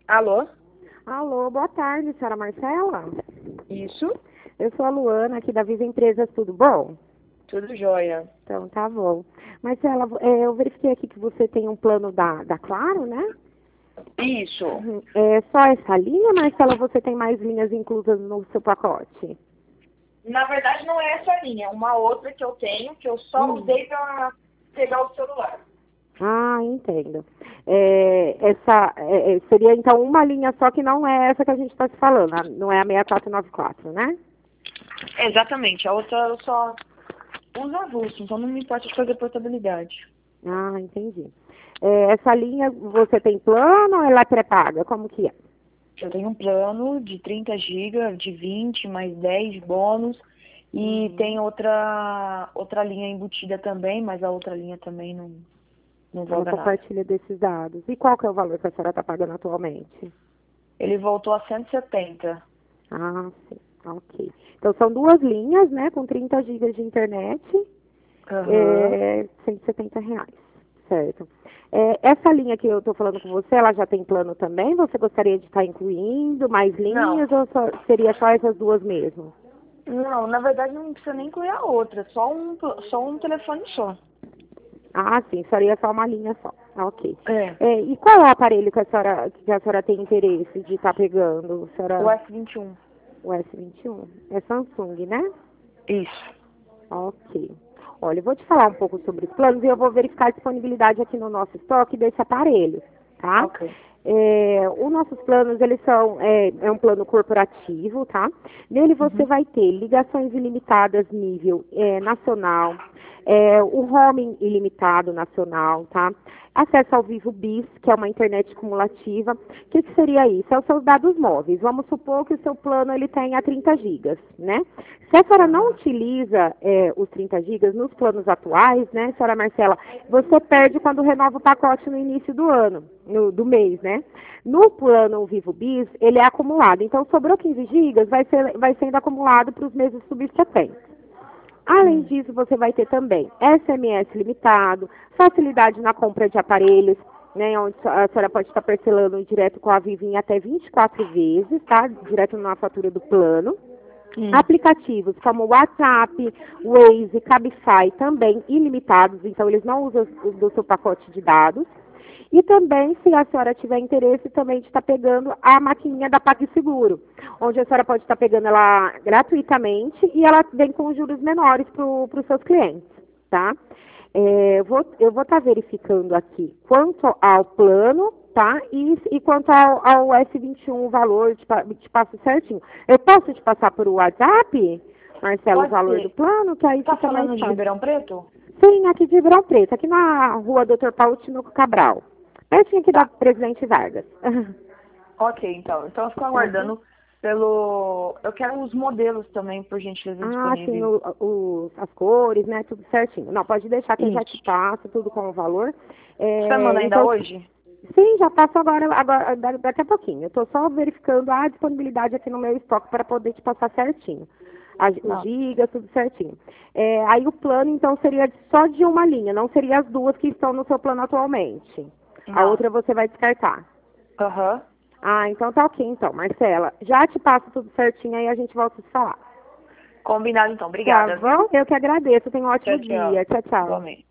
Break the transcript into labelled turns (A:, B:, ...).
A: Alô?
B: Alô, boa tarde, senhora Marcela.
A: Isso?
B: Eu sou a Luana, aqui da Viva Empresas, tudo bom?
A: Tudo jóia.
B: Então, tá bom. Marcela, eu verifiquei aqui que você tem um plano da Claro, né?
A: Isso.
B: É só essa linha, Marcela, ou você tem mais linhas inclusas no seu pacote?
A: Na verdade, não é essa linha, é uma outra que eu tenho, que eu só usei para pegar o celular.
B: Ah, entendo. Seria, então, uma linha só que não é essa que a gente está se falando, não é a 6494, né?
A: Exatamente, a outra eu só uso avulso, então não me importa de fazer portabilidade.
B: Ah, entendi. Essa linha, você tem plano ou ela é pré-paga? Como que é?
A: Eu tenho um plano de 30 GB, de 20, mais 10 bônus, e tem outra linha embutida também, mas a outra linha também não
B: Ela
A: joga nada.
B: compartilha desses dados. E qual que é o valor que a senhora está pagando atualmente?
A: Ele voltou a 170.
B: Ah, sim. Ok. Então, são duas linhas, né, com 30 gigas de internet,
A: Aham.
B: R$ 170, certo. Essa linha que eu estou falando com você, ela já tem plano também? Você gostaria de estar incluindo mais
A: Não.
B: linhas ou seria só essas duas mesmo?
A: Não, na verdade não precisa nem incluir a outra, só um telefone só.
B: Ah, sim, seria só uma linha só. Ah, ok.
A: É,
B: E qual é o aparelho que a senhora tem interesse de estar pegando? A
A: o
B: senhora,
A: S21.
B: o S21? É Samsung, né?
A: Isso.
B: Ok. Olha, eu vou te falar um pouco sobre os planos e eu vou verificar a disponibilidade aqui no nosso estoque desse aparelho, tá?
A: Ok.
B: Os nossos planos, eles são, um plano corporativo, tá? Nele você
A: Uhum.
B: vai ter ligações ilimitadas nível nacional, o roaming ilimitado nacional, tá? Acesso ao Vivo Bis, que é uma internet cumulativa. O que seria isso? São os seus dados móveis. Vamos supor que o seu plano ele tenha 30 gigas, né? Se a senhora não
A: Aham.
B: utiliza os 30 gigas nos planos atuais, né, senhora Marcela, você perde quando renova o pacote no início do ano, do mês, né? No plano Vivo Bis, ele é acumulado. Então, sobrou 15 gigas, vai sendo acumulado para os meses subsequentes. Além
A: Hum.
B: disso, você vai ter também SMS limitado, facilidade na compra de aparelhos, né, onde a senhora pode estar parcelando direto com a Vivo em até 24 vezes, tá? Direto na fatura do plano.
A: Hum.
B: Aplicativos como WhatsApp, Waze, Cabify também ilimitados, então eles não usam do seu pacote de dados. E também, se a senhora tiver interesse, também de estar pegando a maquininha da PagSeguro, onde a senhora pode estar pegando ela gratuitamente e ela vem com juros menores para os seus clientes, tá? Eu vou estar verificando aqui quanto ao plano, tá? E quanto ao S21, o valor, te passo certinho. Eu posso te passar por WhatsApp, Marcelo, o
A: Pode
B: valor do
A: ser.
B: plano, que aí
A: Tá
B: fica mais
A: falando de
B: fácil.
A: Ribeirão Preto?
B: Sim, aqui de Ribeirão Preto, aqui na rua Dr. Paulo Tinoco Cabral. Pertinho aqui da
A: Tá.
B: Presidente Vargas.
A: Ok, então. Então eu fico
B: Tá bom?
A: aguardando pelo. Eu quero os modelos também, por gentileza,
B: Ah, sim,
A: disponíveis.
B: as cores, né? Tudo certinho. Não, pode deixar que eu já te
A: Isso.
B: passo tudo com o valor.
A: Você vai mandar ainda
B: Então,
A: hoje?
B: sim, já passo agora daqui a pouquinho. Eu estou só verificando a disponibilidade aqui no meu estoque para poder te passar certinho. Os
A: Não.
B: gigas, tudo certinho. Aí o plano, então, seria só de uma linha, não seria as duas que estão no seu plano atualmente. A
A: Não.
B: outra você vai descartar.
A: Aham.
B: Ah, então tá ok, então, Marcela. Já te passo tudo certinho aí a gente volta a se falar.
A: Combinado então.
B: Tá
A: Obrigada,
B: bom?
A: viu?
B: Eu que agradeço. Tenha um
A: Tchau,
B: ótimo
A: tchau.
B: dia. Tchau, tchau.
A: Igualmente.